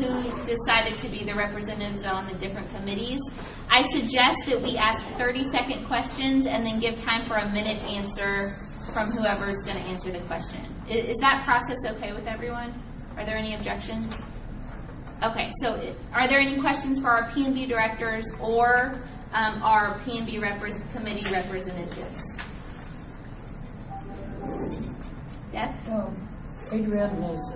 who decided to be the representatives on the different committees. I suggest that we ask 30-second questions and then give time for a minute answer from whoever's going to answer the question. Is that process okay with everyone? Are there any objections? Okay, so are there any questions for our P&B directors or our P&B committee representatives? Deb? Adrienne is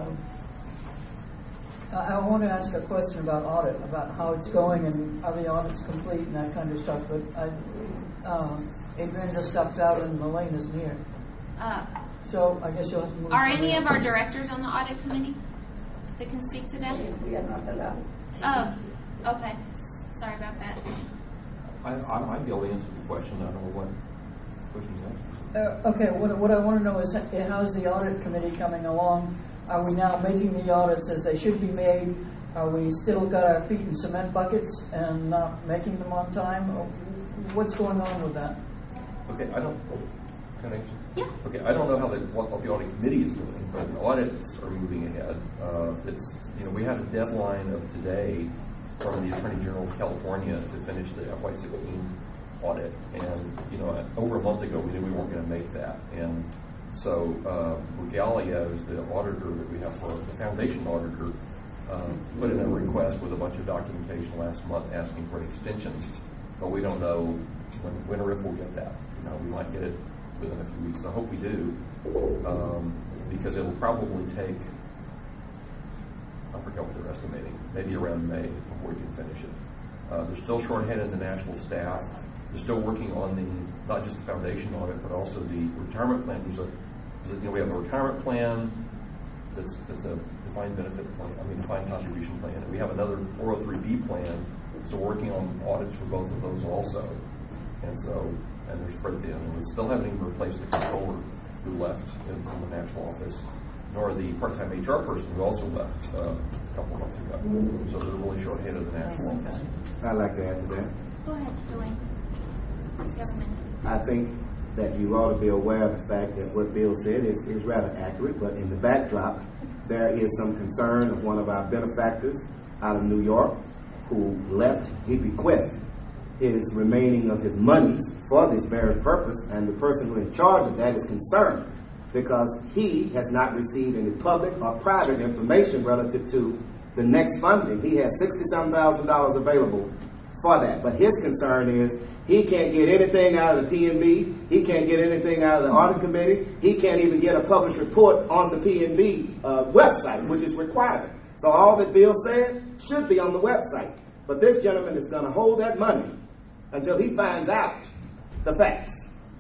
I want to ask a question about audit, about how it's going and are the audits complete and that kind of stuff. But Adrienne just stepped out and Elaine isn't here. So I guess you'll have to move. Are any of our directors on the audit committee that can speak to that? We are not allowed. Oh, okay. Sorry about that. I might be able to answer the question. I don't know what question you asked. Okay, what I want to know is how's the audit committee coming along? Are we now making the audits as they should be made? Are we still got our feet in cement buckets and not making them on time? What's going on with that? Okay, I don't. Can I answer? Yeah. Okay, I don't know what the audit committee is doing, but the audits are moving ahead. We had a deadline of today from the Attorney General of California to finish the FY16 audit, and over a month ago we knew we weren't going to make that, and so Regalia is the auditor that we have for the foundation auditor. Put in a request with a bunch of documentation last month asking for an extension, but we don't know when or if we'll get that. We might get it within a few weeks. I hope we do, because it will probably take, I forget what they're estimating, maybe around May before we can finish it. They're still shorthanded in the national staff. They're still working on not just the foundation audit, but also the retirement plan. We have a retirement plan that's a defined benefit plan, defined contribution plan. And we have another 403B plan, so we're working on audits for both of those also. And they're spread thin. And we still haven't even replaced the controller who left from the national office, nor the part-time HR person who also left a couple of months ago. So they're really short-handed in the national office. I'd like to add to that. Go ahead, Dwayne. If you have a minute. I think that you ought to be aware of the fact that what Bill said is rather accurate, but in the backdrop, there is some concern of one of our benefactors out of New York who left. He bequeathed his remaining of his monies for this very purpose, and the person who is in charge of that is concerned because he has not received any public or private information relative to the next funding. He has $60,000 available for that, but his concern is he can't get anything out of the P&B, he can't get anything out of the audit committee, he can't even get a published report on the P&B website, which is required. So all that Bill said should be on the website, but this gentleman is going to hold that money until he finds out the facts.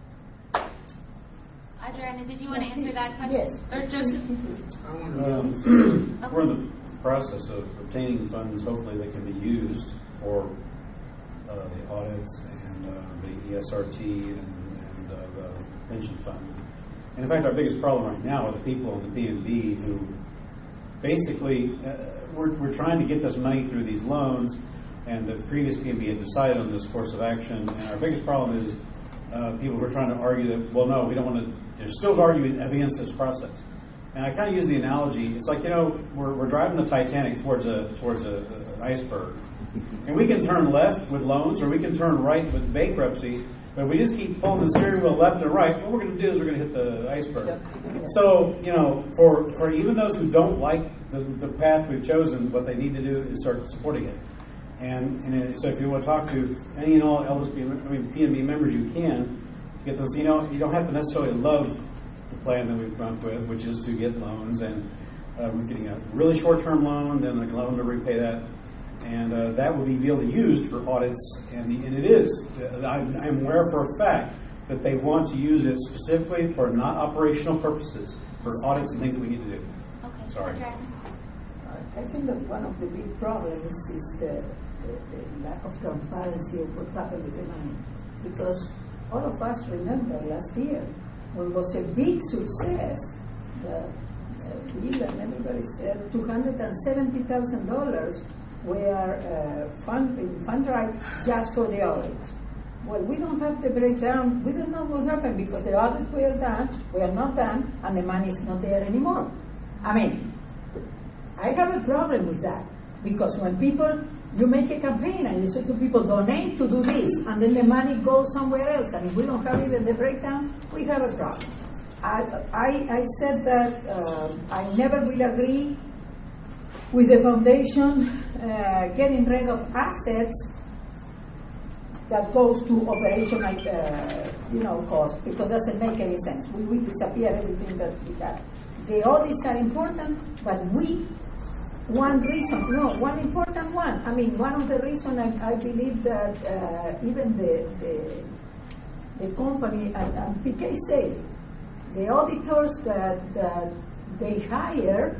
Adriana, did you want to answer that question? Yes. Or Joseph? We're in the process of obtaining funds, hopefully, that can be used for the audits and the ESRT and the pension fund. And in fact, our biggest problem right now are the people in the P&B who basically, we're trying to get this money through these loans, and the previous P&B had decided on this course of action. And our biggest problem is people who are trying to argue that, well, no, we don't want to. They're still arguing against this process. And I kind of use the analogy. It's like, we're driving the Titanic towards an iceberg, and we can turn left with loans, or we can turn right with bankruptcy. But if we just keep pulling the steering wheel left and right, what we're going to do is we're going to hit the iceberg. So, for even those who don't like the path we've chosen, what they need to do is start supporting it. And so if you want to talk to any and all P&B members, you can get those. You don't have to necessarily love the plan that we've gone with, which is to get loans, and we're getting a really short-term loan, then a loan to repay that, and that will be able to be used for audits, and it is. I'm aware for a fact that they want to use it specifically for not operational purposes, for audits and things that we need to do. Okay. Sorry. I think that one of the big problems is the lack of transparency of what happened with the money. Because all of us remember last year when it was a big success, Bill and everybody said $270,000 were fund right just for the audit. Well, we don't have the breakdown. We don't know what happened because the audits were not done, and the money is not there anymore. I mean, I have a problem with that, because when you make a campaign and you say to people, donate to do this, and then the money goes somewhere else, and if we don't have even the breakdown, we have a problem. I said that I never will agree with the foundation getting rid of assets that goes to operational, cost, because it doesn't make any sense. We will disappear everything that we have. The audits are important, but one important one. I mean, one of the reasons I believe that even the company, and PK said, the auditors that they hire,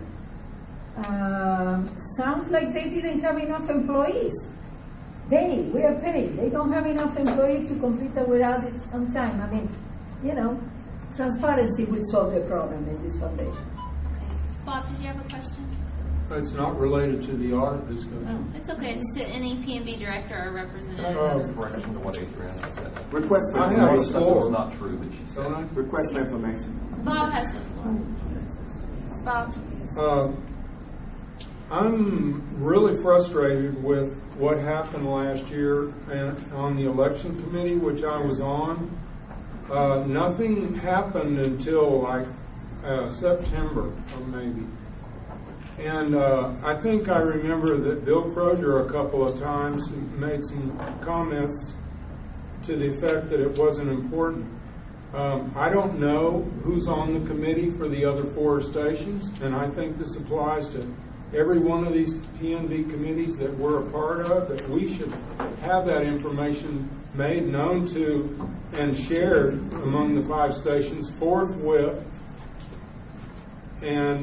sounds like they didn't have enough employees. We are paid. They don't have enough employees to complete our audit on time. I mean, transparency will solve the problem in this foundation. Okay. Bob, did you have a question? It's not related to the audit discussion. No, it's okay. It's to any PNB director or representative. Correction to what Adriana said. Request for I have All a the information. stuff that was floor. not true that she said. Don't I? Request for information. Bob has the floor. Bob? I'm really frustrated with what happened last year on the election committee, which I was on. Nothing happened until like September, or maybe. And I think I remember that Bill Crozier a couple of times made some comments to the effect that it wasn't important. I don't know who's on the committee for the other 4 stations, and I think this applies to every one of these PNB committees that we're a part of, that we should have that information made known to and shared among the 5 stations forthwith. And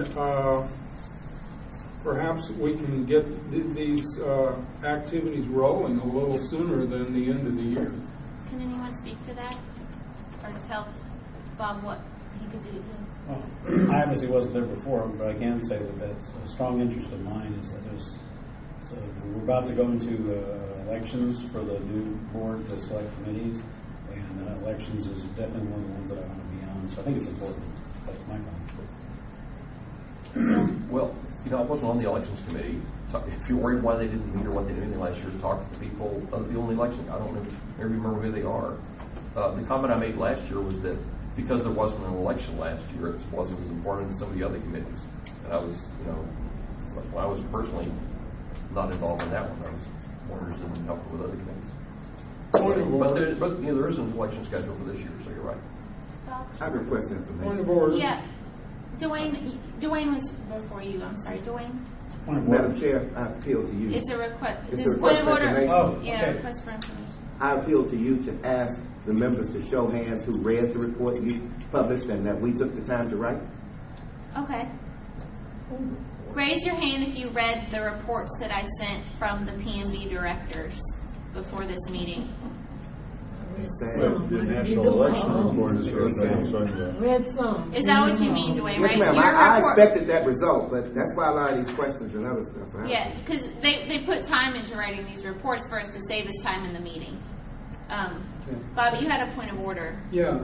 perhaps we can get these activities rolling a little sooner than the end of the year. Can anyone speak to that? Or tell Bob what he could do? Well, I obviously wasn't there before, but I can say that that's a strong interest of mine. Is that we're about to go into elections for the new board to select committees, and elections is definitely one of the ones that I want to be on. So I think it's important. That's my comment. Well, I wasn't on the elections committee. So if you're worried why they didn't hear what they did last year, talk to the people of the only election. I don't remember who they are. The comment I made last year was that because there wasn't an election last year, it wasn't as important as some of the other committees. And I was, I was personally not involved in that one. I was more interested in helping with other committees. But there is an election schedule for this year, so you're right. Bob? I request Point of information. order. Yeah. Dwayne was before you. I'm sorry, Dwayne. Point of order. Madam Chair, I appeal to you. It's a request. It's Just a point request of order. for information. Oh, Yeah, okay. request for information. I appeal to you to ask the members to show hands who read the report you published and that we took the time to write. Okay. Raise your hand if you read the reports that I sent from the PNB directors before this meeting. The national election report is for Red zone. Is that what you mean, Dwayne? Yes, Right? ma'am. Your I report- expected that result, but that's why a lot of these questions and other stuff are Yeah, because they put time into writing these reports for us to save us time in the meeting. Bob, you had a point of order. Yeah.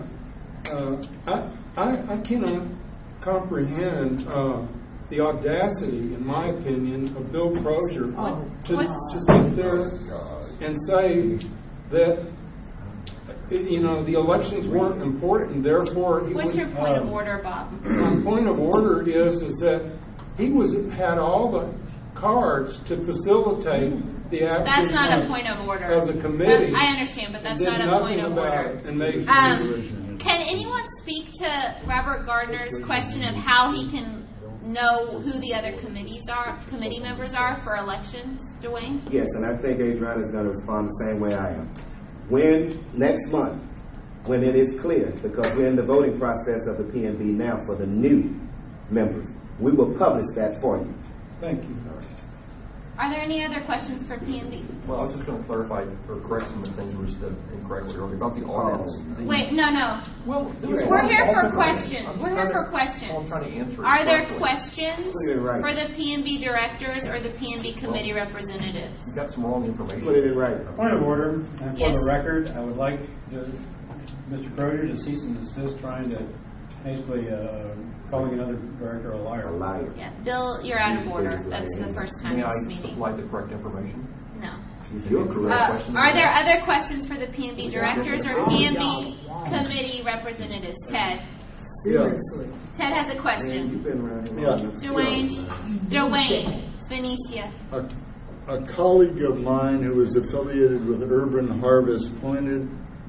I cannot comprehend the audacity, in my opinion, of Bill Crozier to sit there and say that the elections weren't important, and therefore he What's your would. point of order, Bob? My point of order is that he had all the cards to facilitate the action. That's not a point of order. Of the committee. I understand, but that's Did not a nothing point of about order. it and made Can anyone speak to Robert Gardner's question of how he can know who the other committee members are for elections, Dwayne? Yes, and I think Adriana is going to respond the same way I am. When next month, when it is clear, because we're in the voting process of the PNB now for the new members, we will publish that for you. Thank you. Are there any other questions for PNB? Well, I was just going to clarify or correct some of the things that were said incorrectly earlier about the audits. Wait, no. Well, We're here for questions. We're here for questions. I'm trying to answer it Are there correctly. questions Put it in writing. for the PNB directors or the PNB committee representatives? You got some wrong information. Put it in writing. Point of order, and Yes. for the record, I would like Mr. Crozier to cease and desist trying to Basically, calling another director a liar. A liar. Yeah, Bill, you're out of order. That's the first time May in I this meeting. supply the correct information? No. It's your correct question. Are there other questions for the PNB directors or PNB committee representatives? Ted. Seriously. Ted has a Man, question. you've been around here. Yeah. Dwayne, Phoenicia. A colleague of mine who is affiliated with Urban Harvest pointed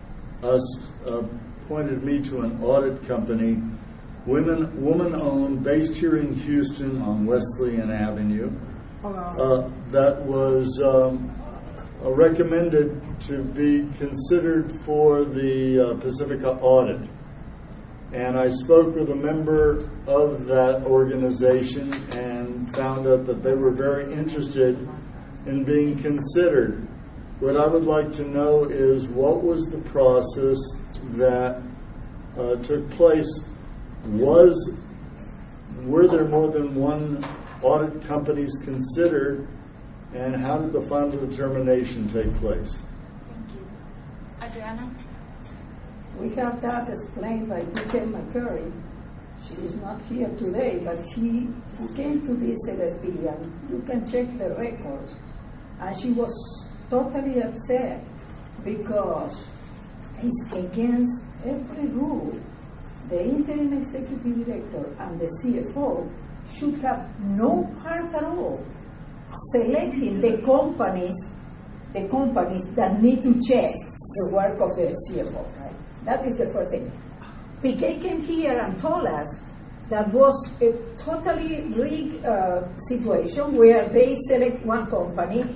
me to an audit company, woman-owned, based here in Houston on Wesleyan Avenue, that was recommended to be considered for the Pacifica audit. And I spoke with a member of that organization and found out that they were very interested in being considered. What I would like to know is what was the process that took place? Were there more than one audit companies considered, and how did the final determination take place? Thank you. Adriana? We have that explained by P.K. McCurry. She is not here today, but she came to this LSB, and you can check the records. And she was totally upset because it's against every rule. The interim executive director and the CFO should have no part at all selecting the companies that need to check the work of the CFO, right? That is the first thing. PK came here and told us that was a totally rigged situation where they select one company.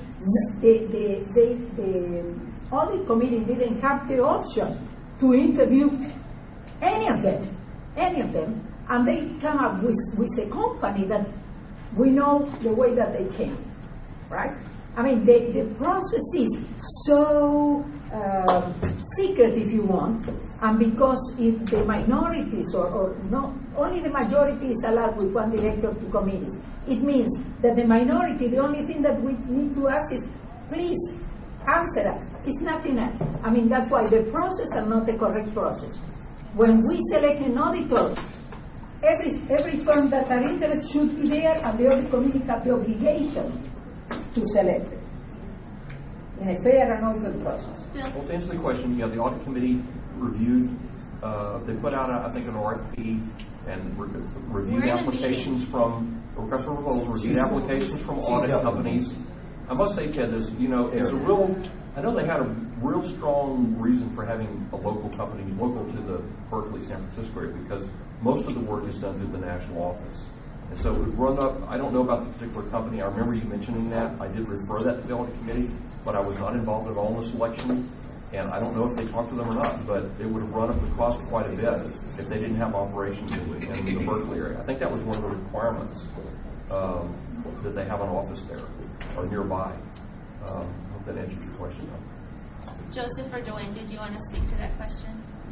The audit committee didn't have the option to interview any of them, and they come up with a company that we know the way that they came, right? I mean, the process is so secret, if you want, and because the minorities or not only the majority is allowed with one director to committees, it means that the minority, the only thing that we need to ask is, please answer us. It's nothing else. I mean, that's why the process are not the correct process. When we select an auditor, every firm that are interested should be there, and the audit committee have the obligation to select it in a fair and open process. Well, to answer the question, the audit committee reviewed, they put out, I think, an RFP and reviewed applications from, request for proposals, reviewed applications from audit companies. I must say, Ted, it's a real, I know they had a real strong reason for having a local company, local to the Berkeley, San Francisco area, because most of the work is done through the national office. And so it would run up, I don't know about the particular company, I remember you mentioning that. I did refer that to the audit committee, but I was not involved at all in the selection. And I don't know if they talked to them or not, but it would have run up the cost quite a bit if they didn't have operations in the Berkeley area. I think that was one of the requirements, that they have an office there or nearby. I hope that answers your question, though. Joseph or Dwayne, did you want to speak to that question?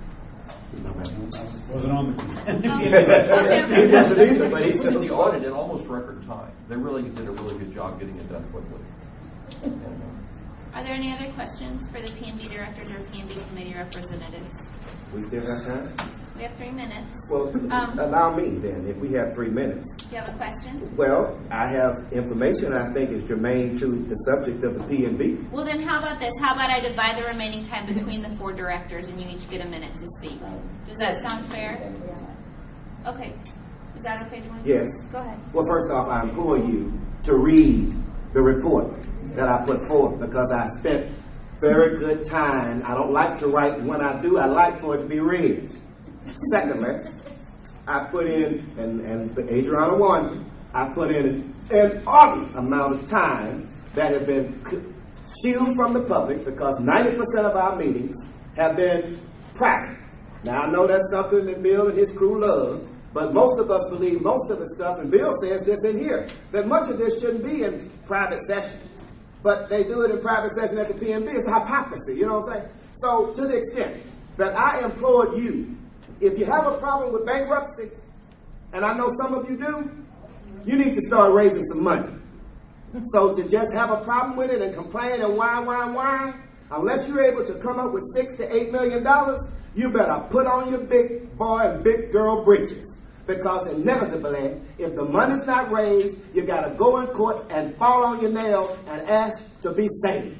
Wasn't on the The audit in almost record time. They really did a really good job getting it done quickly. Are there any other questions for the PNB directors or PNB committee representatives? We still have time? We have 3 minutes. Well, allow me then, if we have 3 minutes. Do you have a question? Well, I have information I think is germane to the subject of the P&B. Well, then how about this? How about I divide the remaining time between the 4 directors and you each get a minute to speak? Does that sound fair? Okay. Is that okay, Dwayne? Yes. Go ahead. Well, first off, I implore you to read the report that I put forth because I spent very good time. I don't like to write. When I do, I like for it to be read. Secondly, I put in, and for Adriana one, I put in an inordinate amount of time that have been shielded from the public because 90% of our meetings have been private. Now, I know that's something that Bill and his crew love, but most of us believe most of the stuff, and Bill says this in here, that much of this shouldn't be in private session. But they do it in private session at the PNB. It's hypocrisy, you know what I'm saying? So, to the extent that I implored you, if you have a problem with bankruptcy, and I know some of you do, you need to start raising some money. So to just have a problem with it and complain and whine, unless you're able to come up with $6 to $8 million, you better put on your big boy and big girl britches. Because inevitably, if the money's not raised, you got to go in court and fall on your nail and ask to be saved.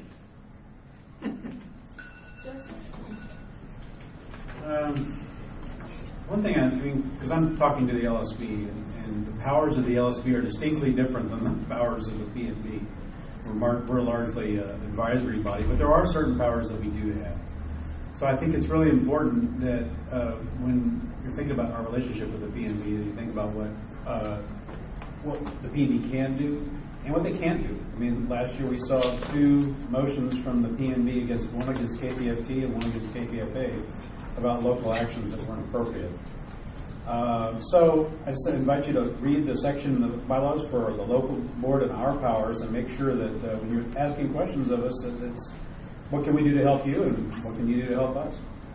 One thing, because I'm talking to the LSB, and the powers of the LSB are distinctly different than the powers of the PNB. We're largely an advisory body, but there are certain powers that we do have. So I think it's really important that when you're thinking about our relationship with the PNB, that you think about what the PNB can do and what they can't do. I mean, last year we saw 2 motions from the PNB one against KPFT and one against KPFA about local actions that weren't appropriate. So I invite you to read the section in the bylaws for the local board and our powers, and make sure that when you're asking questions of us, that it's what can we do to help you and what can you do to help us?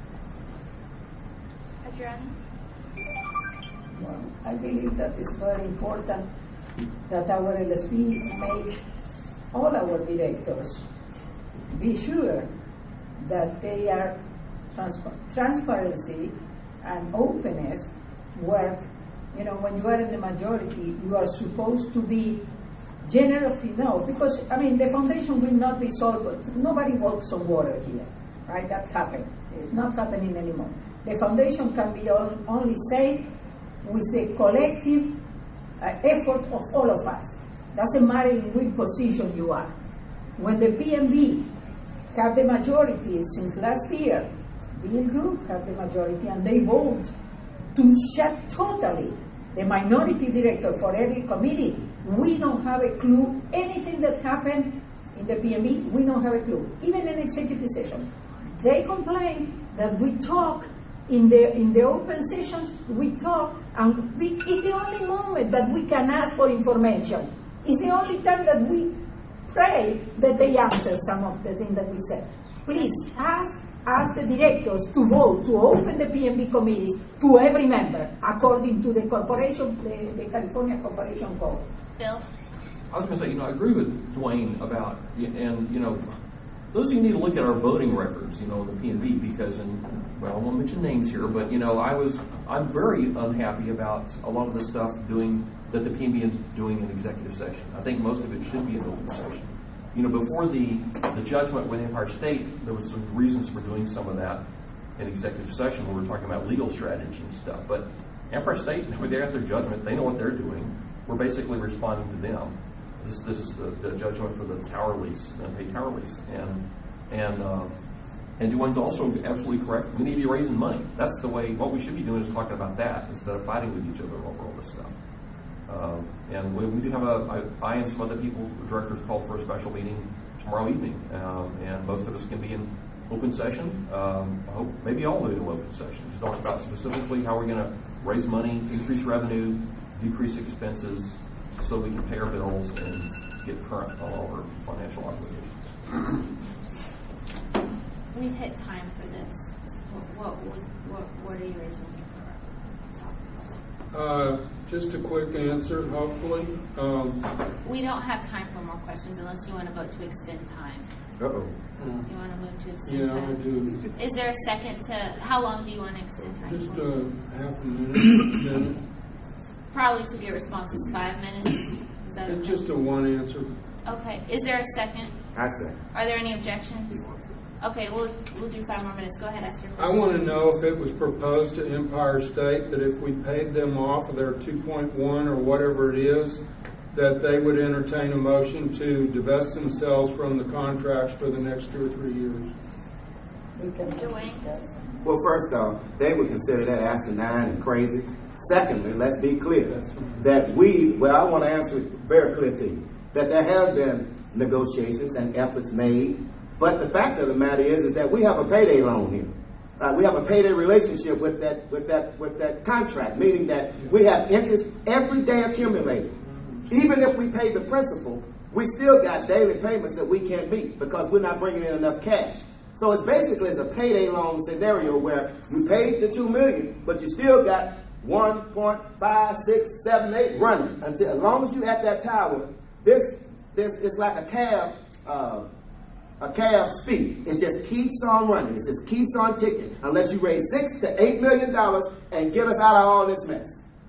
Adriana? Well, I believe that it's very important that our LSB make all our directors be sure that they are transparency and openness work. You know, when you are in the majority, you are supposed to be generous enough, because, I mean, the foundation will not be solved, but nobody walks on water here, right? That happened. It's not happening anymore. The foundation can be only saved with the collective effort of all of us. Doesn't matter in which position you are. When the PNB have the majority since last year, Bill Group have the majority, and they vote to shut totally the minority director for every committee. We don't have a clue. Anything that happened in the PNB, we don't have a clue. Even in executive session, they complain that we talk in the open sessions. We talk, and it's the only moment that we can ask for information. It's the only time that we pray that they answer some of the things that we said. Please ask the directors to vote to open the PNB committees to every member according to the corporation, the California Corporation Code. Bill? I was going to say, I agree with Dwayne about, and, those of you need to look at our voting records, the PNB, because, I won't mention names here, but, I'm very unhappy about a lot of the stuff that the PNB is doing in executive session. I think most of it should be in open session. Before the judgment with Empire State, there was some reasons for doing some of that in executive session where we were talking about legal strategy and stuff. But Empire State, when they have their judgment, they know what they're doing. We're basically responding to them. This is the judgment for the tower lease, the unpaid tower lease. And Dwayne's also absolutely correct. We need to be raising money. That's the way, what we should be doing is talking about that instead of fighting with each other over all this stuff. And we do have I and some other people, the directors, called for a special meeting tomorrow evening. And most of us can be in open session. I hope maybe all of it in open session. Just talk about specifically how we're going to raise money, increase revenue, decrease expenses, so we can pay our bills and get current on all our financial obligations. We've hit time for this. What are you raising for? Just a quick answer, hopefully. We don't have time for more questions unless you want to vote to extend time. Uh-oh. Do you want to move to extend Yeah, time? I do. Is there a second to, how long do you want to extend time Just for? half a minute. Probably to get responses 5 minutes. Is that It's okay? just a one answer. Okay. Is there a second? I say. Are there any objections? Okay, we'll do 5 more minutes. Go ahead, ask your question. I want to know if it was proposed to Empire State that if we paid them off of their 2.1 or whatever it is, that they would entertain a motion to divest themselves from the contracts for the next 2 or 3 years. We can Dwayne? Well, first off, they would consider that asinine and crazy. Secondly, let's be clear that I want to answer it very clear to you, that there have been negotiations and efforts made, but the fact of the matter is that we have a payday loan here. We have a payday relationship with that contract, meaning that we have interest every day accumulated. Even if we pay the principal, we still got daily payments that we can't meet because we're not bringing in enough cash. So it's basically a payday loan scenario where you paid the $2 million, but you still got 1.5678 running until, as long as you at that tower. This it's like a cab a cab's feet. It just keeps on running. It just keeps on ticking unless you raise $6 to $8 million and get us out of all this mess.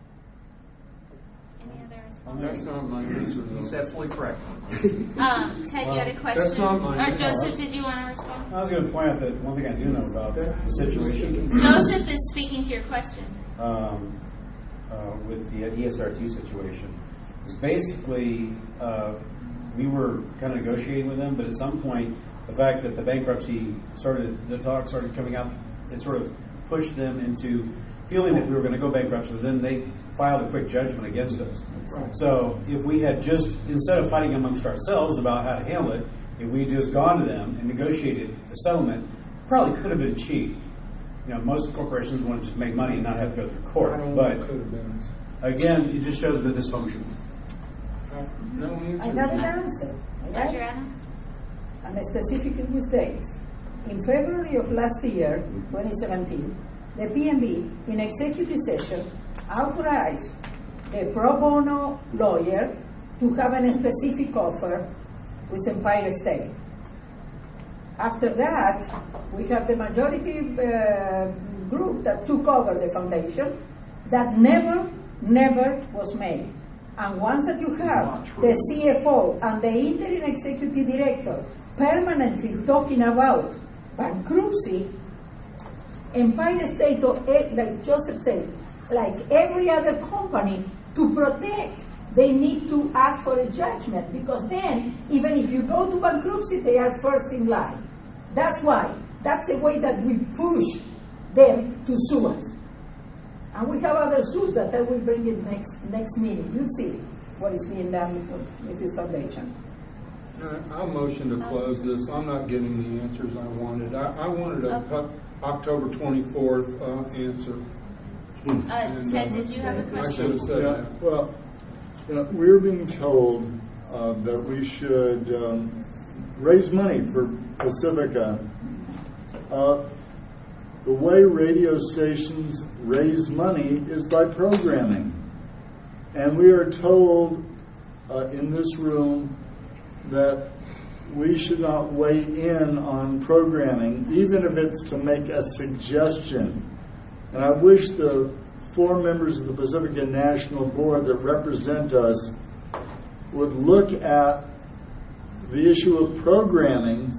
Any other That's not my answer. He's absolutely correct. Ted, you had a question? That's not mine. Or Joseph, did you want to respond? I was going to point out that one thing I do know about the situation Joseph is speaking to your question. with the ESRT situation is basically we were kind of negotiating with them, but at some point, the fact that the bankruptcy the talk started coming out, it sort of pushed them into feeling that we were going to go bankrupt, so then they filed a quick judgment against us. Right. So if we had just, instead of fighting amongst ourselves about how to handle it, if we just gone to them and negotiated a settlement, probably could have been achieved. You know, most corporations want to just make money and not have to go through court. I don't But know what could have been. again, it just shows the dysfunction. No answer. I got an answer. Dr. Right? Adam? And specifically with dates. In February of last year, 2017, the PNB, in executive session, authorized a pro bono lawyer to have a specific offer with Empire State. After that, we have the majority group that took over the foundation that never was made. And once that you have the CFO and the interim executive director permanently talking about bankruptcy, Empire State, like Joseph said, like every other company, to protect, they need to ask for a judgment, because then, even if you go to bankruptcy, they are first in line. That's why. That's the way that we push them to sue us. And we have other suits that I will bring in next meeting. You'll see what is being done with this foundation. I'll motion to close this. I'm not getting the answers I wanted. I wanted a October 24th answer. Ted, did you have a I should have question? said Yeah, that. well, we're being told that we should raise money for Pacifica. The way radio stations raise money is by programming. And we are told in this room that we should not weigh in on programming, even if it's to make a suggestion. And I wish the 4 members of the Pacifica National Board that represent us would look at the issue of programming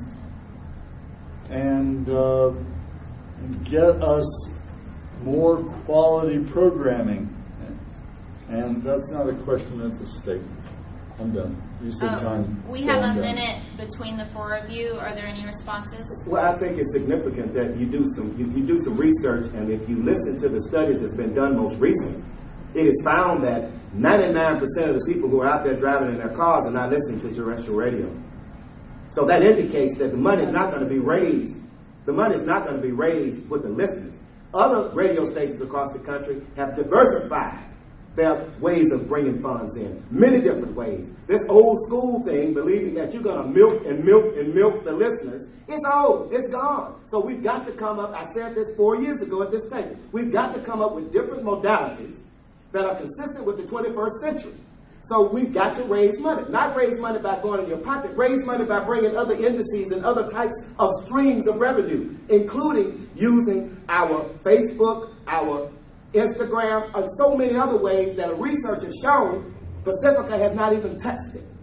and get us more quality programming. And that's not a question, that's a statement. I'm done. You said time. We so have I'm a done. minute between the 4 of you. Are there any responses? Well, I think it's significant that you do some research, and if you listen to the studies that's been done most recently, it is found that 99% of the people who are out there driving in their cars are not listening to terrestrial radio. So that indicates that the money is not going to be raised. The money is not going to be raised with the listeners. Other radio stations across the country have diversified their ways of bringing funds in, many different ways. This old school thing, believing that you're going to milk and milk and milk the listeners, it's old, it's gone. So we've got to come up, I said this 4 years ago at this table, we've got to come up with different modalities that are consistent with the 21st century. So we've got to raise money, not raise money by going in your pocket, raise money by bringing other indices and other types of streams of revenue, including using our Facebook, our Instagram, and so many other ways that research has shown Pacifica has not even touched it.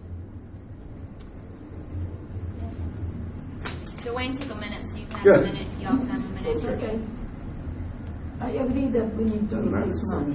Dwayne took a minute, so you can have a minute. Y'all can have a minute. Okay. I agree that we need to raise money.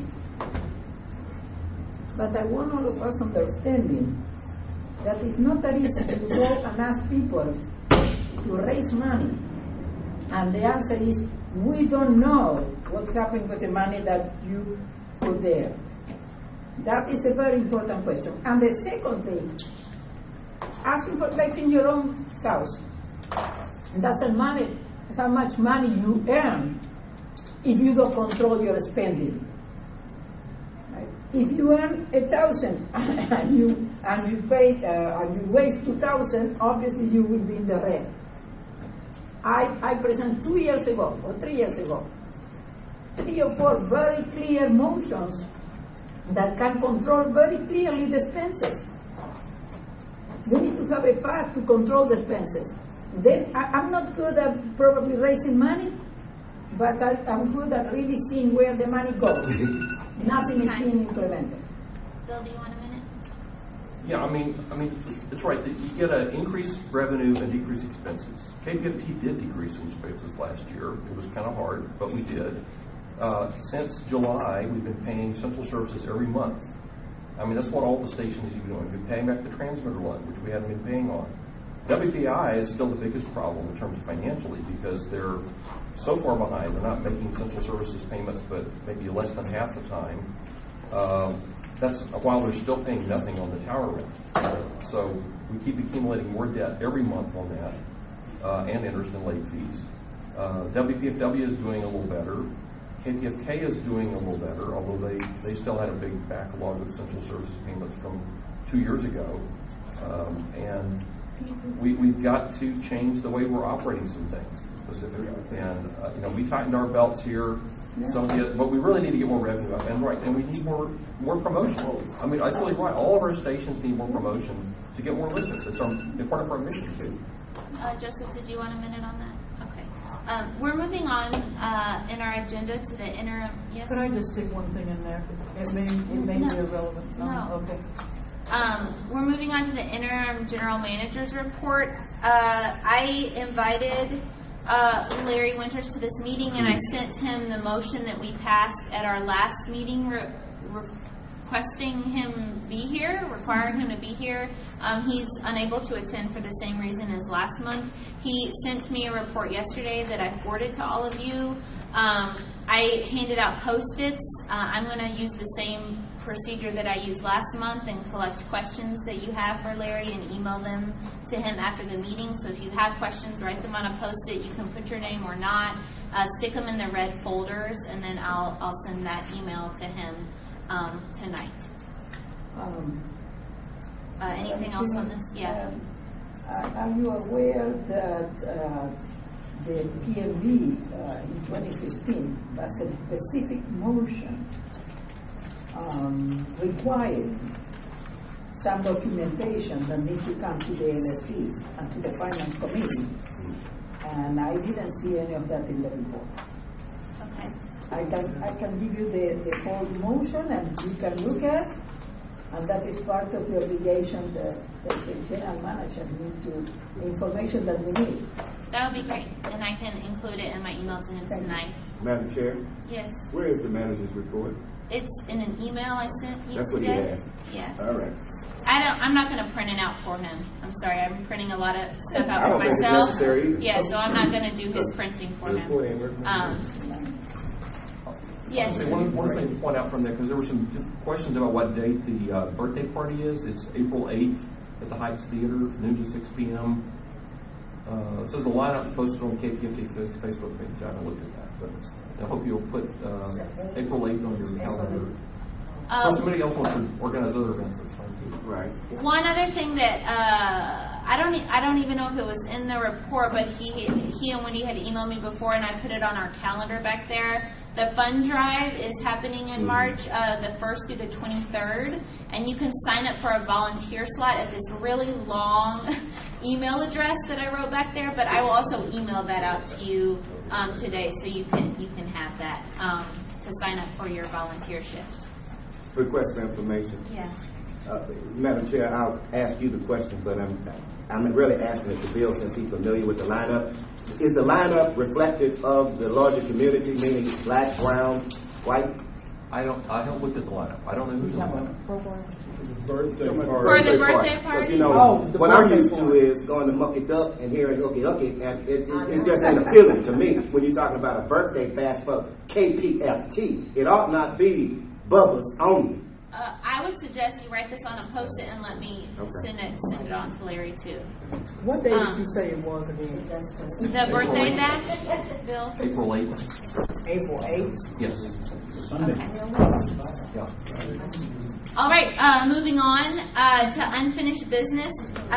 But I want all of us understanding that it's not that easy to go and ask people to raise money. And the answer is, we don't know what's happening with the money that you put there. That is a very important question. And the second thing, asking for like in your own house. It doesn't matter how much money you earn if you don't control your spending. Right? If you earn 1,000 and you pay and you waste 2,000, obviously you will be in the red. I presented 2 years ago or 3 years ago 3 or 4 very clear motions that can control very clearly the expenses. You need to have a path to control the expenses. Then I'm not good at probably raising money, but I'm good at really seeing where the money goes. Nothing is being implemented. Bill, do you want a minute? Yeah, I mean, it's right. You get an increased revenue and decreased expenses. KPFT did decrease some expenses last year. It was kind of hard, but we did. Since July, we've been paying central services every month. I mean, that's what all the stations have been doing. We've been paying back the transmitter line, which we hadn't been paying on. WPI is still the biggest problem in terms of financially because they're so far behind. They're not making central services payments, but maybe less than half the time. That's while they're still paying nothing on the tower rent. So we keep accumulating more debt every month on that, and interest and late fees. WPFW is doing a little better. KPFK is doing a little better, although they still had a big backlog of central services payments from 2 years ago. And we've got to change the way we're operating some things specifically. And we tightened our belts here. But we really need to get more revenue up, and we need more promotion. I mean, it's really right. All of our stations need more promotion to get more listeners. It's part of our mission too. Joseph, did you want a minute on that? Okay. We're moving on in our agenda to the interim. Yes. Could I just stick one thing in there? It may be irrelevant. No. Okay. We're moving on to the interim general manager's report. I invited Larry Winters to this meeting, and I sent him the motion that we passed at our last meeting requesting him be here, requiring him to be here. He's unable to attend for the same reason as last month. He sent me a report yesterday that I forwarded to all of you. I handed out Post-its. I'm going to use the same procedure that I used last month and collect questions that you have for Larry and email them to him after the meeting. So if you have questions, write them on a Post-it. You can put your name or not. Stick them in the red folders, and then I'll send that email to him tonight. Anything else on this? Yeah. Are you aware that the PMV in 2015 was a specific motion requiring some documentation that needs to come to the LSPs and to the finance committee, and I didn't see any of that in the report. Okay. I can give you the whole motion and you can look at, and that is part of the obligation that the general manager needs to, the information that we need. That would be great, and I can include it in my email to him tonight. Madam Chair, Yes. where is the manager's report? It's in an email I sent you That's what he today. asked. Yes. All right. I'm not going to print it out for him. I'm sorry. I'm printing a lot of stuff out I for don't think it's myself. necessary either. Yeah, so I'm not going to do his printing for The report him. ain't working. Yes. One thing to point out from there, because there were some questions about what date the birthday party is. It's April 8th at the Heights Theater, noon to 6 p.m. It says the lineup's posted on KPFT Facebook page. I haven't looked at that, but I hope you'll put April 8th on your calendar. If somebody else wants to organize other events, that's fine too. Right. One other thing that I don't even know if it was in the report, but he and Wendy had emailed me before, and I put it on our calendar back there. The fund drive is happening in March, the 1st through the 23rd, and you can sign up for a volunteer slot at this really long email address that I wrote back there. But I will also email that out to you today, so you can have that to sign up for your volunteer shift. Request for information. Yeah. Madam Chair, I'll ask you the question, but I'm really asking it to Bill since he's familiar with the lineup. Is the lineup reflective of the larger community, meaning black, brown, white? I haven't looked at the lineup. I don't know who's on the lineup. Birthday For party. the birthday Because, party? you know, what I'm used to is going to Mucky Duck and hearing Hooky Hooky, and it's just an appealing to me when you're talking about a birthday bash for KPFT. It ought not be Bubba's only. I would suggest you write this on a Post-it and let me send it on to Larry too. What day did you say it was again? The birthday bash, Bill? April 8th. April 8th? Yes. Sunday. Okay. Yeah. All right, moving on to unfinished business.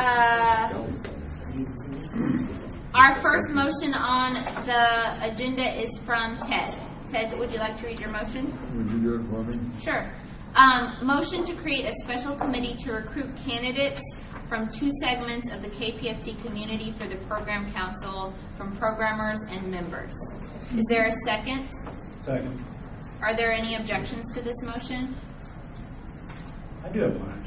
Our first motion on the agenda is from Ted. Ted, would you like to read your motion? Would you do it for me? Sure. Motion to create a special committee to recruit candidates from 2 segments of the KPFT community for the program council from programmers and members. Is there a second? Second. Are there any objections to this motion? I do have one.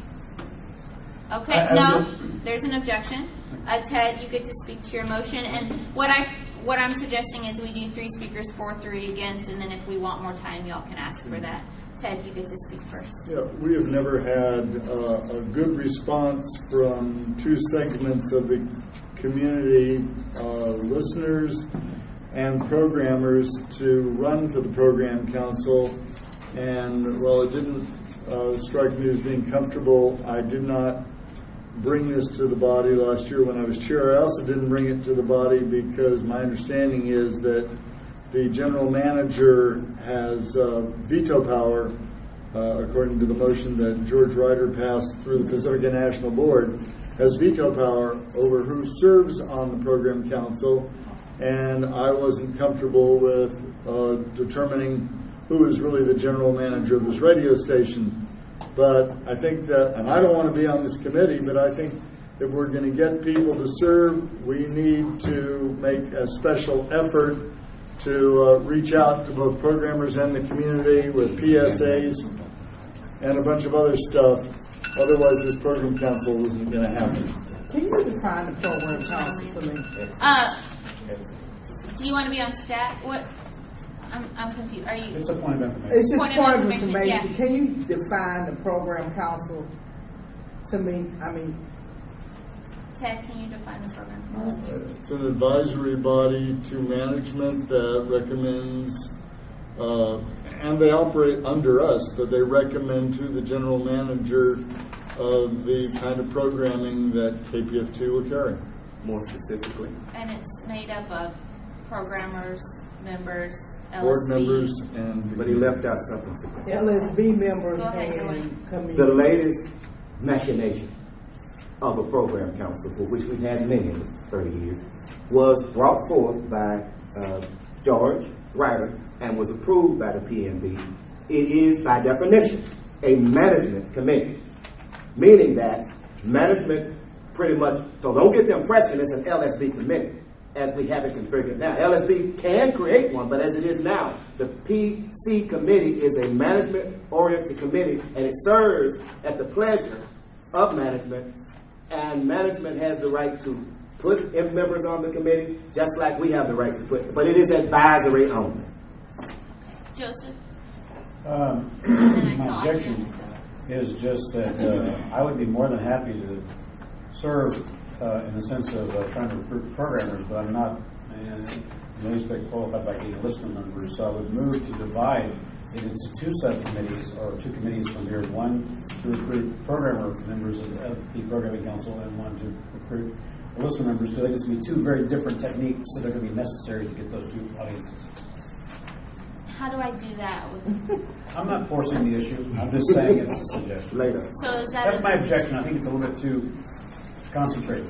Okay, no, there's an objection. Ted, you get to speak to your motion, and what I'm suggesting is we do 3 speakers for, 3 against, and then if we want more time, y'all can ask for that. Ted, you get to speak first. Yeah, we have never had a good response from 2 segments of the community, listeners and programmers, to run for the program council. And while it didn't strike me as being comfortable, I did not bring this to the body last year when I was chair. I also didn't bring it to the body because my understanding is that the general manager has veto power, according to the motion that George Ryder passed through the Pacifica National Board, has veto power over who serves on the program council, and I wasn't comfortable with determining who is really the general manager of this radio station. But I think that, and I don't want to be on this committee, but I think if we're going to get people to serve, we need to make a special effort to reach out to both programmers and the community with PSAs and a bunch of other stuff. Otherwise, this program council isn't going to happen. Can you define the program council for me? Do you want to be on staff? What? I'm confused. Are you? It's a point of information. It's just point of information, information. yeah. Can you define the program council to me? I mean, Ted, can you define the program council? It's an advisory body to management that recommends, and they operate under us, but they recommend to the general manager of the kind of programming that KPFT will carry. More specifically, And it's made up of programmers, members, LSB. Board members and... but he left out something significant. LSB members Go ahead, and community. The latest machination of a program council, for which we've had many in the 30 years, was brought forth by George Ryder and was approved by the PNB. It is, by definition, a management committee, meaning that management pretty much, so don't get the impression it's an LSB committee, as we have it configured now. LSB can create one, but as it is now, the PC committee is a management-oriented committee, and it serves at the pleasure of management, and management has the right to put members on the committee, just like we have the right to put, but it is advisory only. Joseph? My objection is just that I would be more than happy to serve in the sense of trying to recruit programmers, but I'm not in any respect qualified by getting listener members. So I would move to divide it into 2 subcommittees or 2 committees from here. One to recruit programmer members of the programming council, and one to recruit listener members. So there's going to be 2 very different techniques that are going to be necessary to get those 2 audiences. How do I do that? I'm not forcing the issue. I'm just saying it's a suggestion. Later. So is that? That's my objection. I think it's a little bit too concentrated.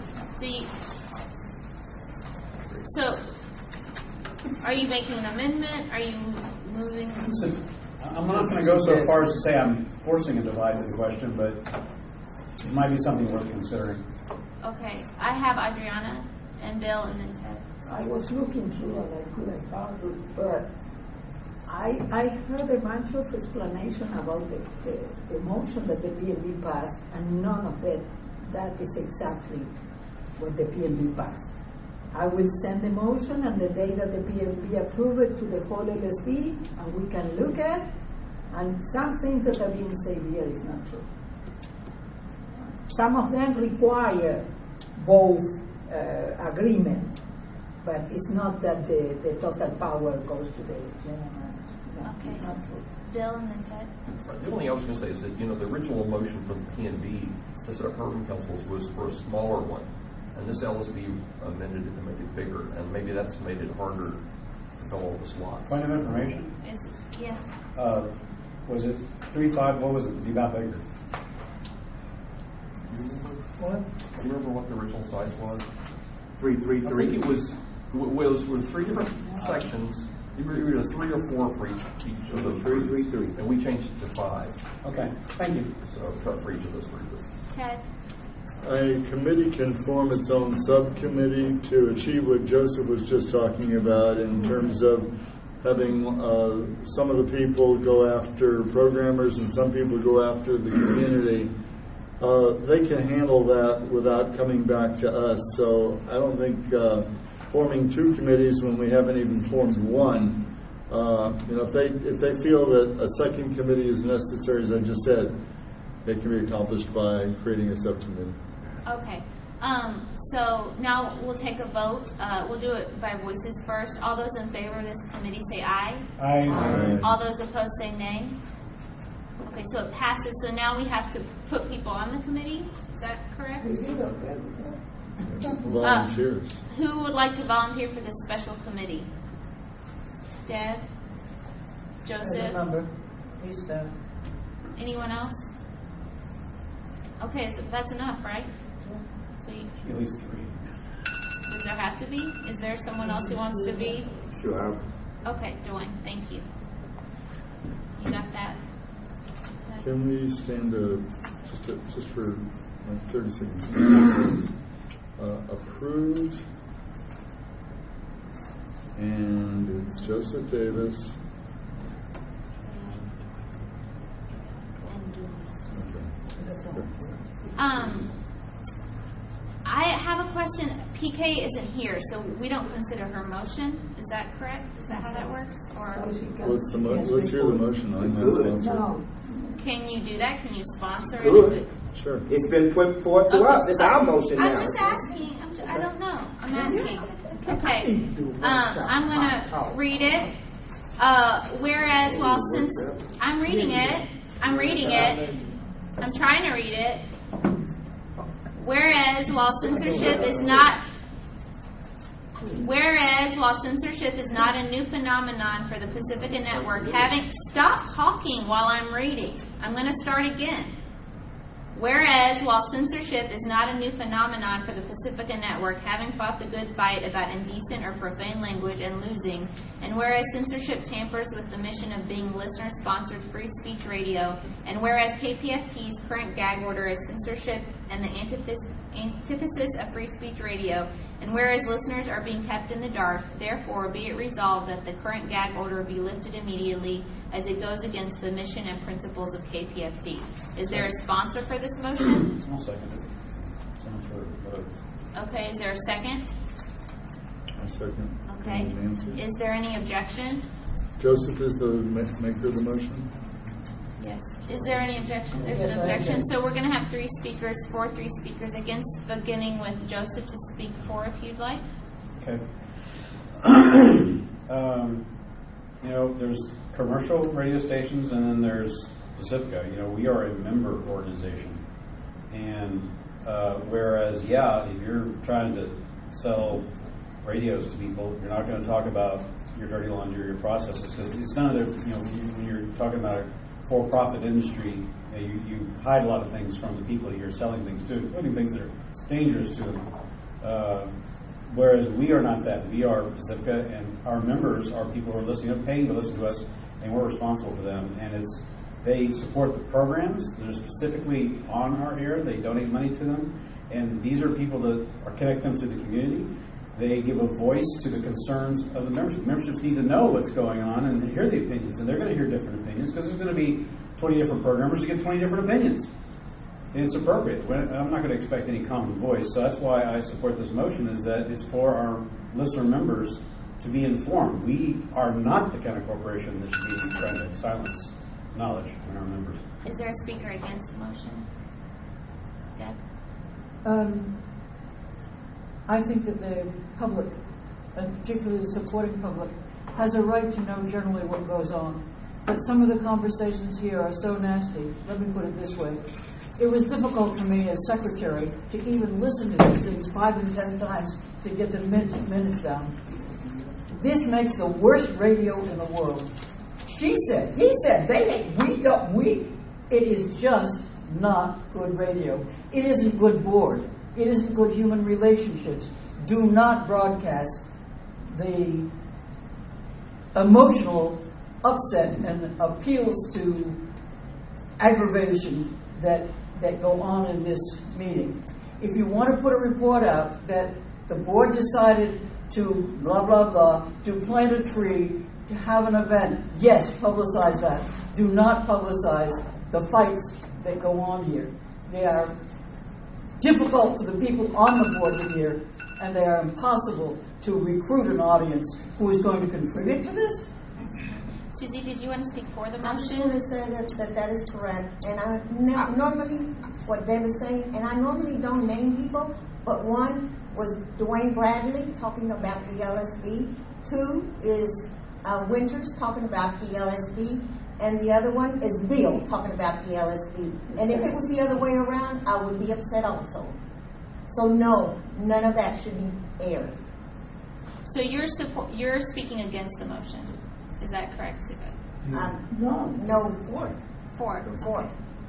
So are you making an amendment? Are you moving? Listen, I'm not going to go so far as to say I'm forcing a divide to the question, but it might be something worth considering. Okay, I have Adriana and Bill and then Ted. I was looking through and I couldn't find it, but I heard a bunch of explanation about the motion that the PNB passed, and none of it, that is exactly what the PNB passed. I will send the motion, and the day that the PNB approve it, to the whole LSB, and we can look at, and some things that are being said here is not true. Some of them require both agreement, but it's not that the total power goes to the general manager. No, Okay. it's not true. Bill and then Ted. The only thing I was going to say is that, the original motion from the PNB to set up program councils was for a smaller one. And this LSB amended it to make it bigger. And maybe that's made it harder to fill all the slots. Point of information. Yeah. Was it 3-5? What was it? Be about bigger. What? Do you remember what the original size was? 333. I think it was with 3 different sections Either 3 or 4 for each of those Three, groups. 3, 3. And we changed it to 5. Okay, thank you. So for each of those 3 groups. Ted? A committee can form its own subcommittee to achieve what Joseph was just talking about in terms of having some of the people go after programmers and some people go after the community. They can handle that without coming back to us. So I don't think forming 2 committees when we haven't even formed one. If they feel that a second committee is necessary, as I just said, it can be accomplished by creating a subcommittee. Okay. So now we'll take a vote. We'll do it by voices first. All those in favor of this committee say aye. Aye. Aye. All those opposed say nay. Okay, so it passes. So now we have to put people on the committee. Is that correct? We did already. Volunteers. Who would like to volunteer for this special committee? Deb? As a Joseph? member, he's there. Anyone else? Okay, so that's enough, right? So At least 3. does there have to be? Is there someone else who wants to be? Sure. Okay, Dwayne, thank you. You got that? Can we stand just for like 30 seconds? Approved. And it's Joseph Davis. I have a question. PK isn't here, so we don't consider her motion. Is that correct? Is that how that works? Or Let's hear the motion. I'm not sponsored. No, can you do that? Can you sponsor Good. it? Sure. It's been put forth to us. It's our motion now. I'm just asking. I don't know. I'm asking. Okay. I'm going to read it. Whereas, well, since I'm reading it, I'm trying to read it. Whereas, while censorship is not a new phenomenon for the Pacifica Network, stop talking while I'm reading. I'm going to start again. Whereas, while censorship is not a new phenomenon for the Pacifica Network, having fought the good fight about indecent or profane language and losing, and whereas censorship tampers with the mission of being listener-sponsored free speech radio, and whereas KPFT's current gag order is censorship and the antithesis of free speech radio, and whereas listeners are being kept in the dark, therefore be it resolved that the current gag order be lifted immediately as it goes against the mission and principles of KPFT. Is there a sponsor for this motion? I'll second it. Sounds for vote. Okay, is there a second? A second. Okay. Nancy. Is there any objection? Joseph is the maker of the motion. Yes. Is there any objection? There's Yes, an I objection. object. So we're going to have 3 speakers for, 3 speakers against, beginning with Joseph to speak for if you'd like. Okay. There's commercial radio stations and then there's Pacifica. We are a member organization. And whereas, if you're trying to sell radios to people, you're not going to talk about your dirty laundry or your processes because it's none of their, when you're talking about a for-profit industry, you hide a lot of things from the people you're selling things to, including things that are dangerous to them. Whereas we are not that. We are Pacifica, and our members are people who are listening, paying to listen to us, and we're responsible for them. And they support the programs that are specifically on our air. They donate money to them, and these are people that connect them to the community. They give a voice to the concerns of the membership. Memberships need to know what's going on and hear the opinions, and they're going to hear different opinions because there's going to be 20 different programmers to get 20 different opinions. And it's appropriate. I'm not going to expect any common voice, so that's why I support this motion, is that it's for our listener members to be informed. We are not the kind of corporation that should be trying to silence knowledge in our members. Is there a speaker against the motion? Deb? I think that the public, and particularly the supporting public, has a right to know generally what goes on. But some of the conversations here are so nasty. Let me put it this way. It was difficult for me as secretary to even listen to these things 5 and 10 times to get the minutes down. This makes the worst radio in the world. She said, he said, it is just not good radio. It isn't good board. It isn't good human relationships. Do not broadcast the emotional upset and appeals to aggravation that go on in this meeting. If you want to put a report out that the board decided to blah, blah, blah, to plant a tree, to have an event, yes, publicize that. Do not publicize the fights that go on here. They are difficult for the people on the board to hear, and they are impossible to recruit an audience who is going to contribute to this. Susie, did you want to speak for the I'm motion? going to say that is correct. And I normally, what Deb is saying, and I normally don't name people, but one was Dwayne Bradley talking about the LSB. Two is Winters talking about the LSB. And the other one is Bill talking about the LSB. And if it was the other way around, I would be upset also. So no, none of that should be aired. So you're speaking against the motion. Is that correct, Suga? No, for. For.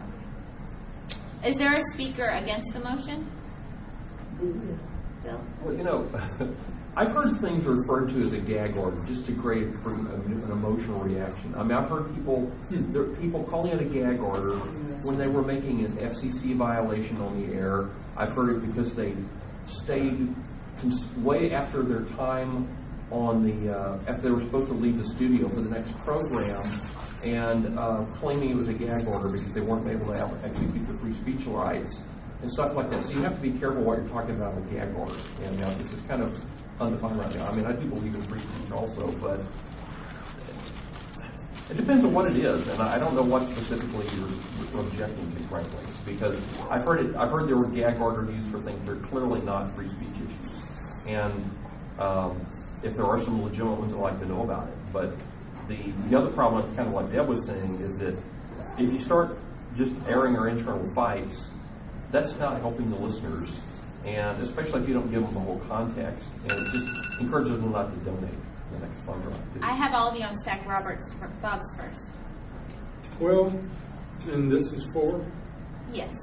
Is there a speaker against the motion? Bill? Well, I've heard things referred to as a gag order just to create an emotional reaction. I mean, I've heard there are people calling it a gag order when they were making an FCC violation on the air. I've heard it because they stayed way after their time on after they were supposed to leave the studio for the next program, and claiming it was a gag order because they weren't able to actually keep the free speech rights and stuff like that. So you have to be careful what you're talking about with gag orders. And this is kind of undefined right now. I mean, I do believe in free speech also, but it depends on what it is, and I don't know what specifically you're objecting to, frankly, because I've heard there were gag orders used for things that are clearly not free speech issues, and if there are some legitimate ones, I'd like to know about it. But the other problem, kind of like Deb was saying, is that if you start just airing our internal fights, that's not helping the listeners, and especially if you don't give them the whole context, and it just encourages them not to donate the next fundraiser. I have all of you on stack. Bob's first. Well, and this is for? Yes.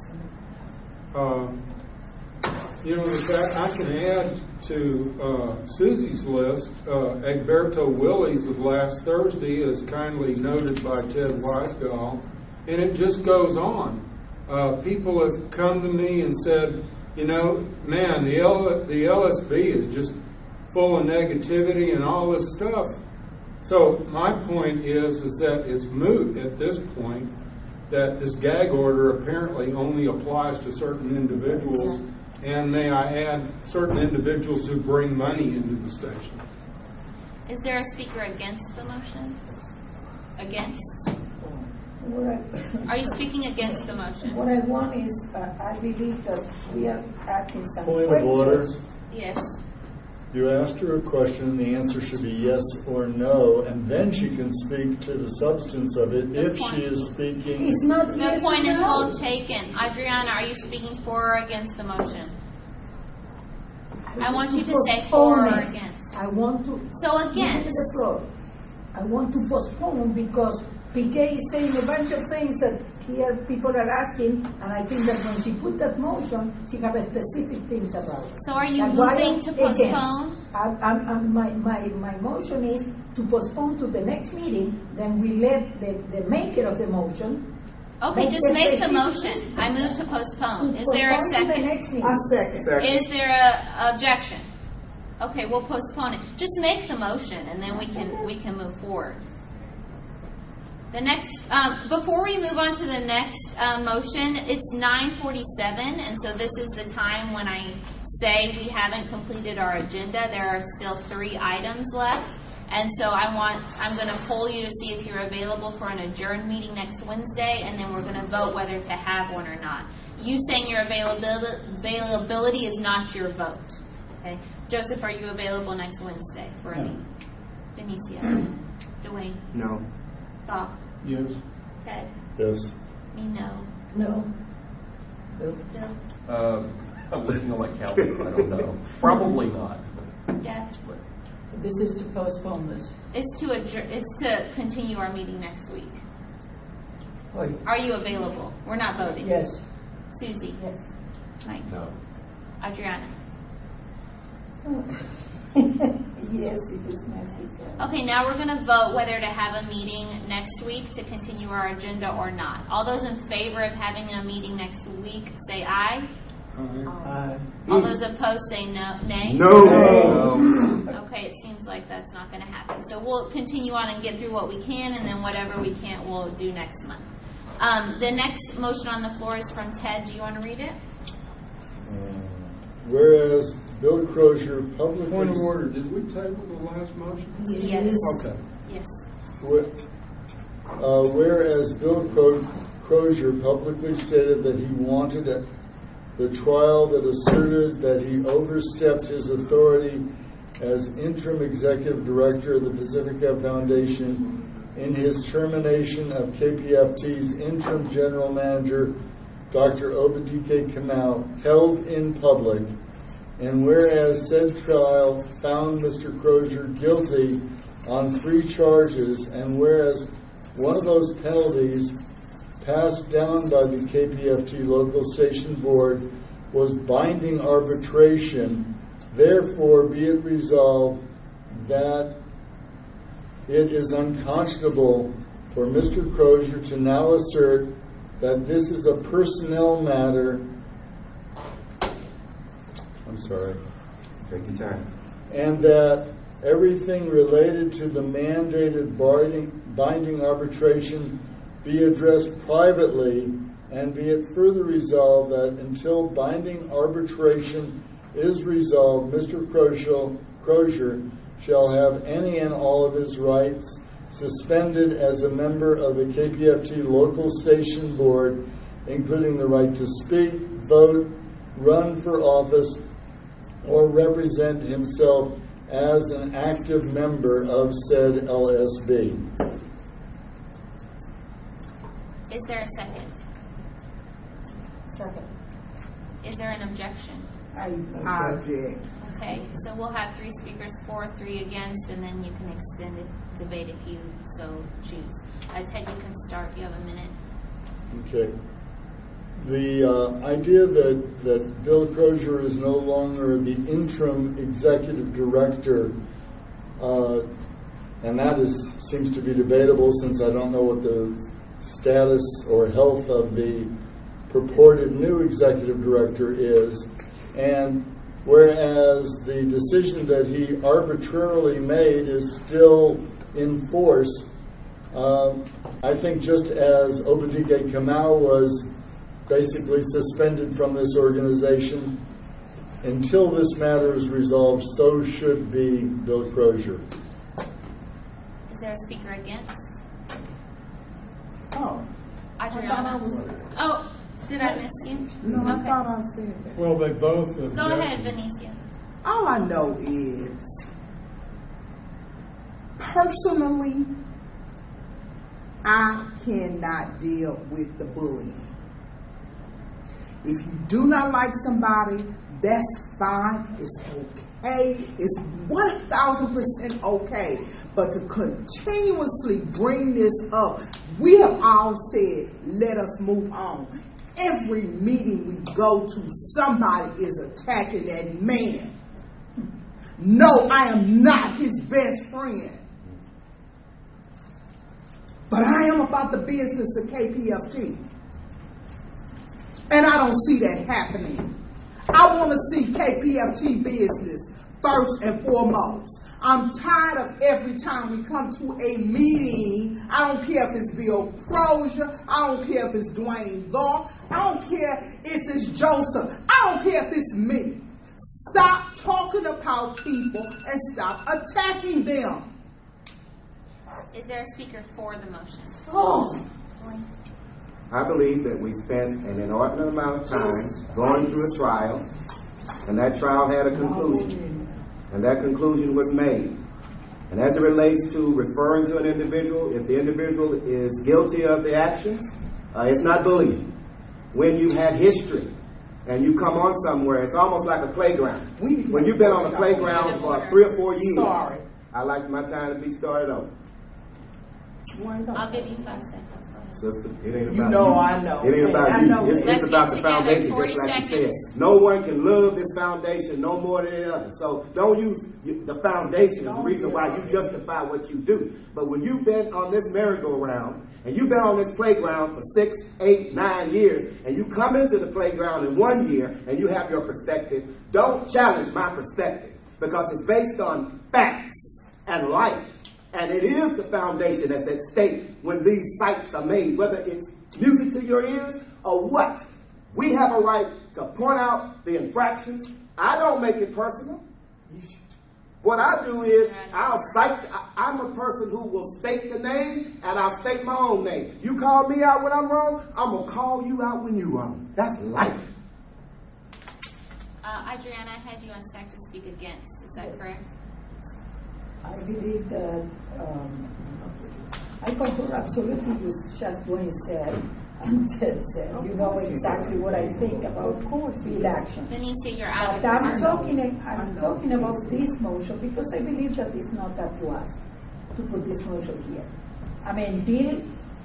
In fact, I can add to Susie's list, Egberto Willies of last Thursday, as kindly noted by Ted Weisgall, and it just goes on. People have come to me and said, man, the LSB is just full of negativity and all this stuff. So my point is that it's moot at this point that this gag order apparently only applies to certain individuals, and may I add, certain individuals who bring money into the station. Is there a speaker against the motion? Against? Are you speaking against the motion? What I want is, I believe that we are asking some Point questions. of order. Yes. You asked her a question, the answer should be yes or no, and then she can speak to the substance of it if she is speaking. It's not The yes point or is no. well taken. Adriana, are you speaking for or against the motion? I want you to say for or Postpone it. against. I want to. So Give me against. the floor. I want to postpone because PK is saying a bunch of things that here people are asking, and I think that when she put that motion, she have specific things about it. So are you That's why moving I'm to against. postpone? My motion is to postpone to the next meeting, then we let the maker of the motion. Okay, just make the motion. I move to postpone. Is there a Postpone to the second? next meeting. second. Is there a objection? Okay, we'll postpone it. Just make the motion, and then we can move forward. The next, before we move on to the next motion, it's 9:47, and so this is the time when I say we haven't completed our agenda. There are still 3 items left, and so I'm going to poll you to see if you're available for an adjourned meeting next Wednesday, and then we're going to vote whether to have one or not. You saying your availability is not your vote. Okay, Joseph, are you available next Wednesday for a meeting? Benicio, Dwayne, No. Bob. Yes. Ted? Yes. Me, no. No. Bill? I'm looking on my calendar. I don't know. Probably not. Deb? This is to postpone this. It's to continue our meeting next week. Wait, Are you available? We're not voting. yes. Susie? Yes. Mike? No. Adriana? Yes, if it's necessary. Okay, now we're going to vote whether to have a meeting next week to continue our agenda or not. All those in favor of having a meeting next week, say aye. All those opposed, say no. Nay? No. Okay, it seems like that's not going to happen. So we'll continue on and get through what we can, and then whatever we can't, we'll do next month. The next motion on the floor is from Ted. Do you want to read it? Whereas Bill Crozier publicly... Point of order, did we table the last motion? Yes. Okay. Yes. Whereas Bill Crozier publicly stated that he wanted the trial that asserted that he overstepped his authority as interim executive director of the Pacifica Foundation in his termination of KPFT's interim general manager, Dr. Obadike Kamau, held in public, and whereas said trial found Mr. Crozier guilty on 3 charges, and whereas one of those penalties passed down by the KPFT local station board was binding arbitration, therefore be it resolved that it is unconscionable for Mr. Crozier to now assert that this is a personnel matter. I'm sorry. Take your time. And that everything related to the mandated binding arbitration be addressed privately, and be it further resolved that until binding arbitration is resolved, Mr. Crozier shall have any and all of his rights suspended as a member of the KPFT local station board, including the right to speak, vote, run for office, or represent himself as an active member of said LSB. Is there a second? Second. Is there an objection? I object. Okay, so we'll have 3 speakers for, 3 against, and then you can extend the debate if you so choose. Ted, you can start. You have a minute. Okay. The idea that Bill Crozier is no longer the interim executive director, and that seems to be debatable since I don't know what the status or health of the purported new executive director is, and whereas the decision that he arbitrarily made is still in force, I think just as Obadike Kamau was basically suspended from this organization, until this matter is resolved, so should be Bill Crozier. Is there a speaker against? Oh, I thought I Adriana? was. Oh, did I miss you? No, I Okay. thought I said that. Well, they both objected. Go ahead, Benicia. All I know is, personally, I cannot deal with the bullying. If you do not like somebody, that's fine. It's okay. It's 1,000% okay. But to continuously bring this up, we have all said, let us move on. Every meeting we go to, somebody is attacking that man. No, I am not his best friend. But I am about the business of KPFT. And I don't see that happening. I want to see KPFT business first and foremost. I'm tired of every time we come to a meeting, I don't care if it's Bill Crozier, I don't care if it's Dwayne Law, I don't care if it's Joseph, I don't care if it's me. Stop talking about people and stop attacking them. Is there a speaker for the motion? Oh. I believe that we spent an inordinate amount of time going through a trial, and that trial had a conclusion. And that conclusion was made. And as it relates to referring to an individual, if the individual is guilty of the actions, it's not bullying. When you had history and you come on somewhere, it's almost like a playground. When you've been on the playground for 3 or 4 years, I like my time to be started over. I'll give you 5 seconds. Go ahead. Sister, it ain't about You know I know. It ain't about I you. know. It's Let's about get the together, foundation, 40 just like you seconds. said. No one can love this foundation no more than the other. So don't use the foundation as the reason why you justify what you do. But when you've been on this merry-go-round and you've been on this playground for 6, 8, 9 years, and you come into the playground in 1 year and you have your perspective, don't challenge my perspective because it's based on facts and life. And it is the foundation that's at stake when these sites are made, whether it's music to your ears or what. We have a right to point out the infractions. I don't make it personal. What I do is I'm a person who will state the name and I'll state my own name. You call me out when I'm wrong, I'm going to call you out when you're wrong. That's life. Adriana, I had you on stack to speak against. Is that correct? I believe that I concur absolutely with just Dwayne said and Ted said. You know exactly what I think about field action. Benicia, you're out. But I'm talking about this motion because I believe that it's not up to us to put this motion here. I mean, Bill,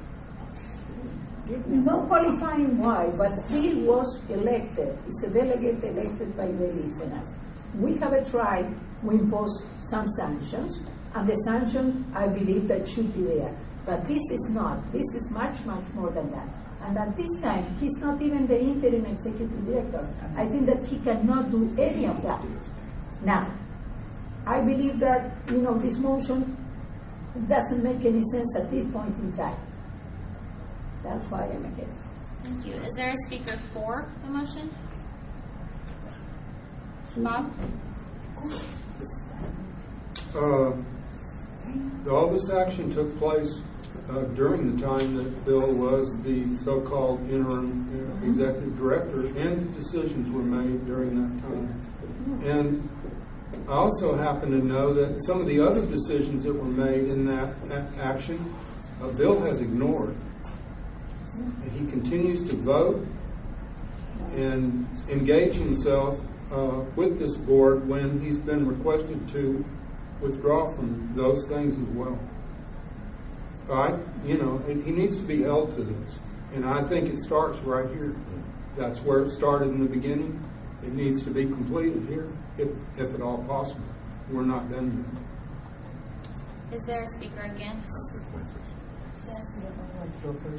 no qualifying why, but Bill was elected. It's a delegate elected by the listeners. We have a tried to impose some sanctions, and the sanction, I believe, that should be there. But this is not. This is much, much more than that. And at this time, he's not even the interim executive director. I think that he cannot do any of that. Now, I believe that, this motion doesn't make any sense at this point in time. That's why I'm against. Thank you. Is there a speaker for the motion? Bob? All this action took place during the time that Bill was the so-called interim executive director, and the decisions were made during that time. And I also happen to know that some of the other decisions that were made in that action, Bill has ignored. And he continues to vote and engage himself with this board when he's been requested to withdraw from those things as well. He needs to be held to this. And I think it starts right here. That's where it started in the beginning. It needs to be completed here, if at all possible. We're not done yet. Is there a speaker against? I'd like to go first.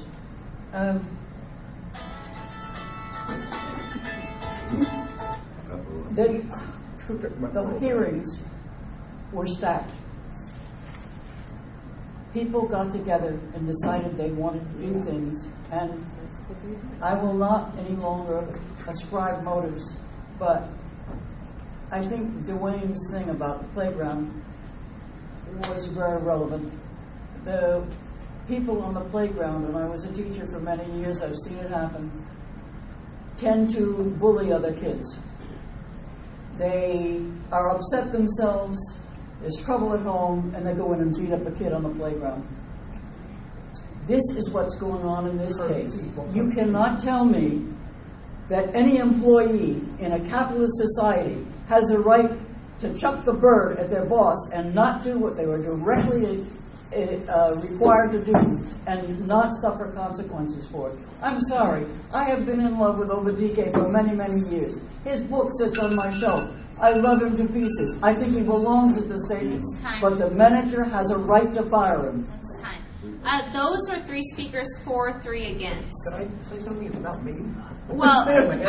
The hearings were stacked. People got together and decided they wanted to do things, and I will not any longer ascribe motives, but I think Dwayne's thing about the playground was very relevant. The people on the playground, and I was a teacher for many years, I've seen it happen, tend to bully other kids. They are upset themselves, there's trouble at home, and they go in and beat up a kid on the playground. This is what's going on in this case. You cannot tell me that any employee in a capitalist society has the right to chuck the bird at their boss and not do what they were directly required to do and not suffer consequences for it. I'm sorry. I have been in love with Obadike for many, many years. His book sits on my shelf. I love him to pieces. I think he belongs at the station. But the manager has a right to fire him. It's time. Those were 3 speakers for, 3 against. Could I say something about me? Well,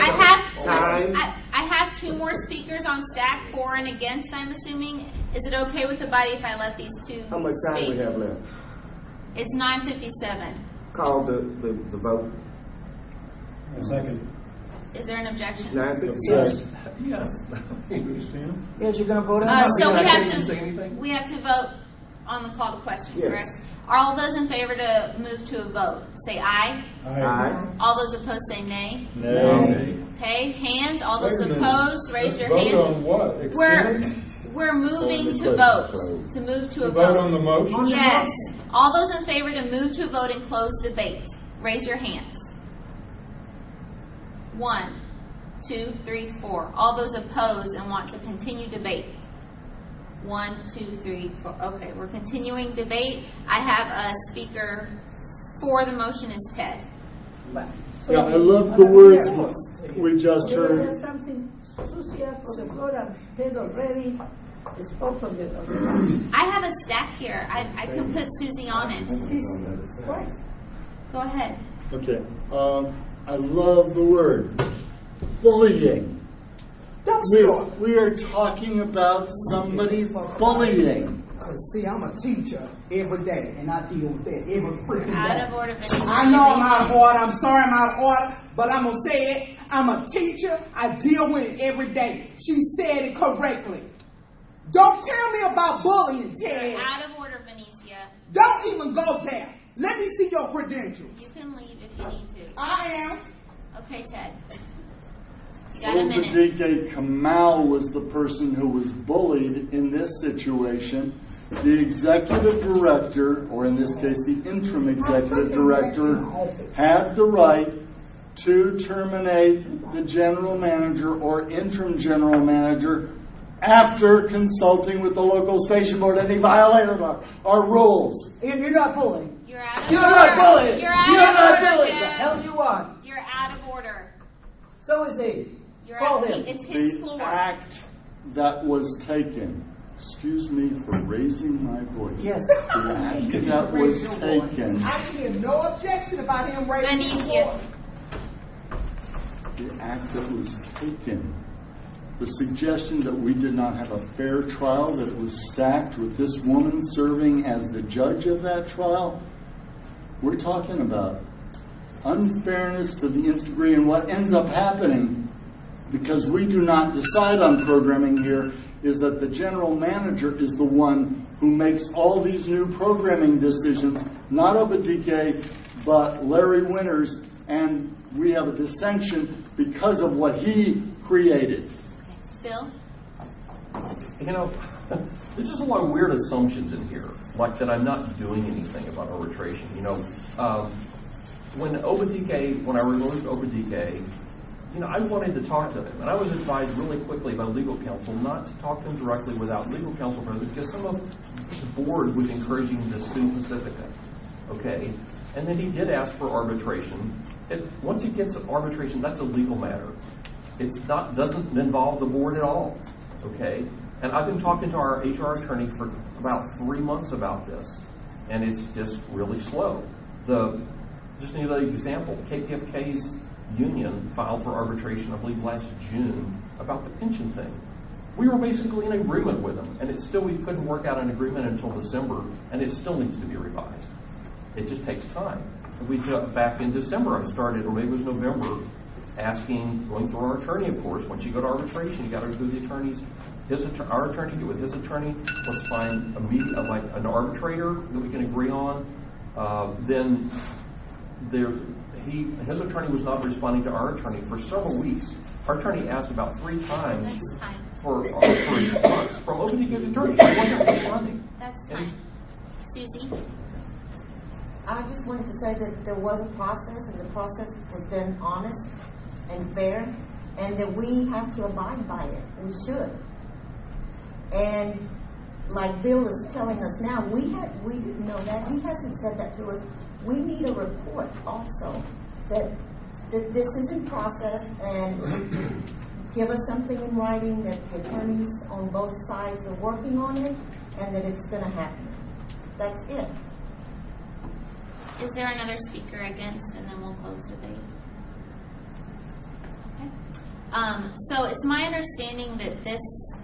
I have 2 more speakers on stack, for and against, I'm assuming. Is it okay with the body if I let these 2 How much time speak? we have left? It's 9:57. Call the vote. A second. Is there an objection? 9:56. Yes. Yes, you're going to vote on it? So say anything? we have to vote on the call to question, Yes. correct? Are all those in favor to move to a vote, say aye. Aye. All those opposed say nay. No. Okay, hands. All those Wait a minute. opposed, raise your Vote hand. on what? We're moving to Close. vote. To move to a To vote on vote. the motion? Yes. All those in favor to move to a vote and close debate, raise your hands. 1, 2, 3, 4. All those opposed and want to continue debate. 1, 2, 3, 4. Okay, we're continuing debate. I have a speaker for the motion is Ted. So Yeah, I love the words we just you heard. have something, Susie asked for the floor and Ted already spoke on the I have a stack here. I could put Susie on it. Go ahead. Okay. I love the word bullying. Don't start. We are talking about somebody bullying. See, I'm a teacher every day, and I deal with that every freaking Out day. of order, Vanessa. I know I'm out of order. I'm sorry I'm out of order, but I'm going to say it. I'm a teacher. I deal with it every day. She said it correctly. Don't tell me about bullying, Ted. You're out of order, Venetia. Don't even go there. Let me see your credentials. You can leave if you need to. I am. Okay, Ted. You got a minute. Obadiah Kamal was the person who was bullied in this situation. The executive director, or in this case the interim executive director, had the right to terminate the general manager or interim general manager after consulting with the local station board, and he violated our rules. You're not bullying. You're out of You're order. not bullying. You're out You're of not order, bullying. The Ted. hell do you want? You're out of order. So is he. You're Call out. him. It's his The floor. act that was taken, excuse me for raising my voice. Yes. The act that was taken, I can hear no objection about him raising his Venetia. voice. the act that was taken, the suggestion that we did not have a fair trial, that it was stacked with this woman serving as the judge of that trial, we're talking about unfairness to the nth degree. And what ends up happening, because we do not decide on programming here, is that the general manager is the one who makes all these new programming decisions, not Obadiah, but Larry Winters, and we have a dissension because of what he created. Phil? You know, there's just a lot of weird assumptions in here, like that I'm not doing anything about arbitration. You know, when I removed Obadiah, you know, I wanted to talk to him, and I was advised really quickly by legal counsel not to talk to him directly without legal counsel present, because some of the board was encouraging him to sue Pacifica. Okay, and then he did ask for arbitration. Once he gets arbitration, that's a legal matter. Doesn't involve the board at all. Okay, and I've been talking to our HR attorney for about 3 months about this, and it's just really slow. Just another example, KPFK's union filed for arbitration, I believe, last June about the pension thing. We were basically in agreement with them, and we couldn't work out an agreement until December, and it still needs to be revised. It just takes time. Back in December, I started, or maybe it was November, going through our attorney, of course. Once you go to arbitration, you got to go through the attorney's, our attorney, get with his attorney. Let's find like an arbitrator that we can agree on. His attorney was not responding to our attorney for several weeks. Our attorney asked about 3 times for a response from Obadiah's attorney. He wasn't responding. That's time. Susie? I just wanted to say that there was a process, and the process was done honest and fair, and that we have to abide by it. We should. And like Bill is telling us now, we didn't know that. He hasn't said that to us. We need a report also that this is in process, and give us something in writing that the attorneys on both sides are working on it, and that it's going to happen. That's it. Is there another speaker against, and then we'll close debate? Okay. So it's my understanding that this.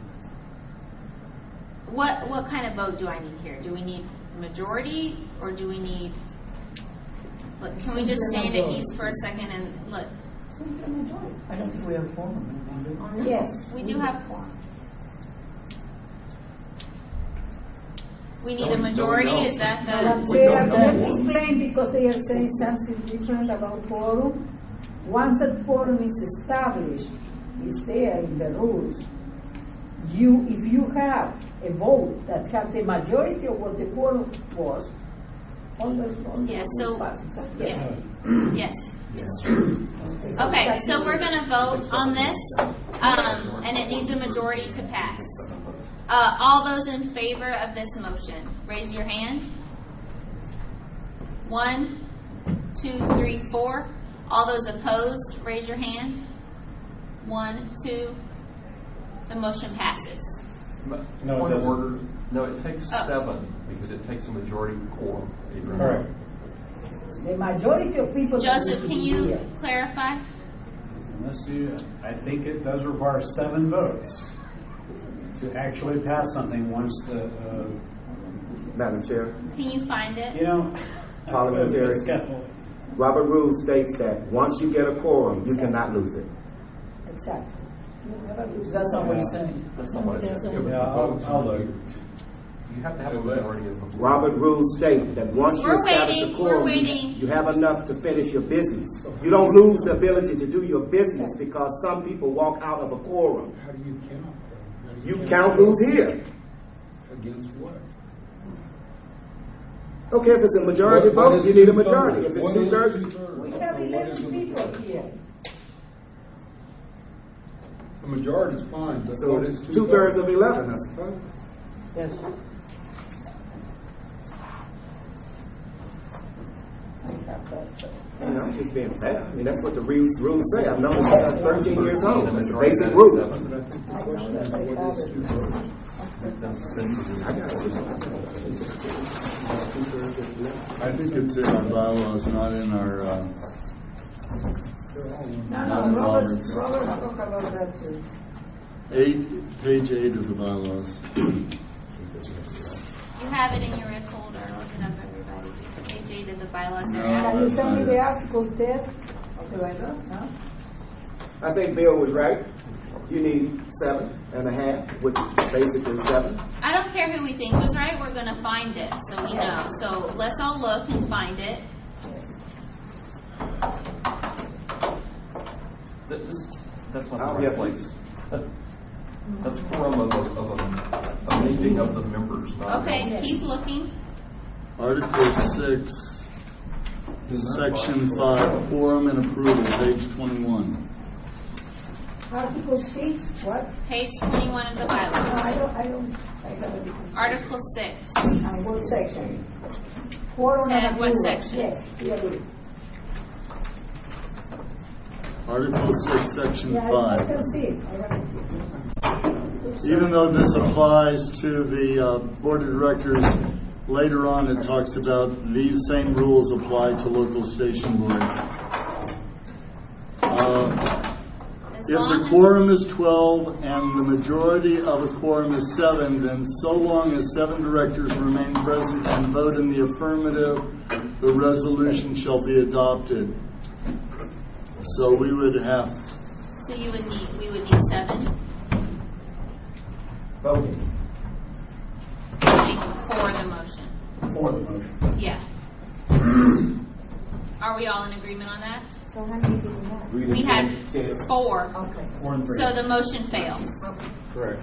What kind of vote do I need here? Do we need majority, or do we need? Look, can we just stand at ease for a second and look? I don't think we have a quorum. Yes. We do have quorum. We need a majority. Is that the? Chair, let me explain, because they are saying something different about quorum. Once that quorum is established, is there in the rules. If you have a vote that had the majority of what the quorum was, Yes. So passes. yes. It's true. Okay, so we're going to vote on this, and it needs a majority to pass. All those in favor of this motion, raise your hand. 1, 2, 3, 4. All those opposed, raise your hand. 1, 2. The motion passes. No, it Point of doesn't. order. No, it takes Oh. 7 because it takes a majority quorum. Adrian. All right. The majority of people. Joseph, can you Yeah. clarify? Unless you, I think it does require 7 votes to actually pass something once the, Madam Chair, Can you find it? Parliamentary. It's got- Robert Rules states that once you get a quorum, you cannot lose it. Exactly. You never lose. That's not what he's saying. That's not what I said. Yeah, I'll look. You have to have a majority of the Robert Rules state that once you We're establish waiting, a quorum, we're waiting. you have enough to finish your business. You don't lose the ability to do your business because some people walk out of a quorum. How do you count? How do You count who's here. Against what? Okay, if it's a majority What vote, is you need a two-thirds? majority. If What it's is 2/3, two-thirds? We have Or what 11 is a people majority? here. A majority is fine, but so what is 2/3 of 11, I suppose. Yes. You know, I'm just being fair. I mean, that's what the rules say. I've known this since I was 13 years old. It's a majority basic of rule. 7. But I think the question is, what is two-thirds? I think it's in our bylaws, not in our, No, Robert talked about that too. page 8 of the bylaws. You have it in your red folder. Look it up, everybody. Page 8 of the bylaws. No. Can you that's send not me it. the article 10 of the bylaw? No? I think Bill was right. You need 7.5, which is basically 7. I don't care who we think was right. We're going to find it, so we know. So let's all look and find it. That's not Oh, the yeah. right place. That's quorum of a meeting of the members, not. Okay, keep looking. Article 6, Section 5, quorum and approval, page 21. Article 6, what? Page 21 of the No, bylaws. I don't, I have it. Article 6. And what section? Quorum and Ted, what approval. section? Yes, here it is. Article 6, Section Yeah, I 5. can see it. I have it. Even though this applies to the Board of Directors, later on it talks about these same rules apply to local station boards. As If long the as quorum is 12 and the majority of a quorum is 7, then so long as 7 directors remain present and vote in the affirmative, the resolution shall be adopted. So we would have, so we would need 7 Voting. for the motion. For the motion. Yeah. Are we all in agreement on that? So how many did we have? We had 4. Okay. 4 and 3. So the motion fails. Correct.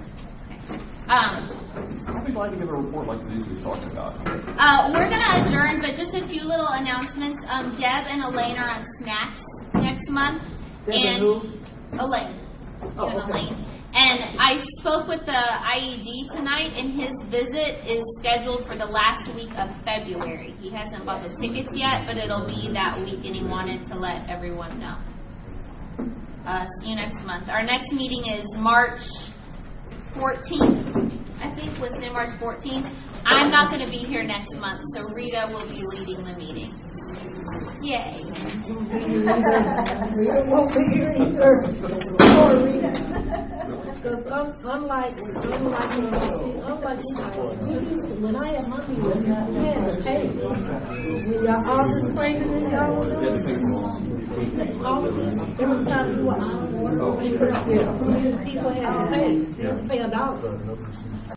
I'd be glad to give a report like Zeus was talking about. We're going to adjourn, but just a few little announcements. Deb and Elaine are on snacks next month. Deb and and who? Elaine. Oh, You and okay. Elaine. And I spoke with the IED tonight, and his visit is scheduled for the last week of February. He hasn't bought the tickets yet, but it'll be that week, and he wanted to let everyone know. See you next month. Our next meeting is March 14th, I think, Wednesday, March 14th. I'm not going to be here next month, so Rita will be leading the meeting. Yay. We don't want to hear either. Or read it. Because unlike when I had my meeting, I had to pay. When y'all all just claiming it, y'all all of this, every time you were out, people had to pay. They had to pay $1.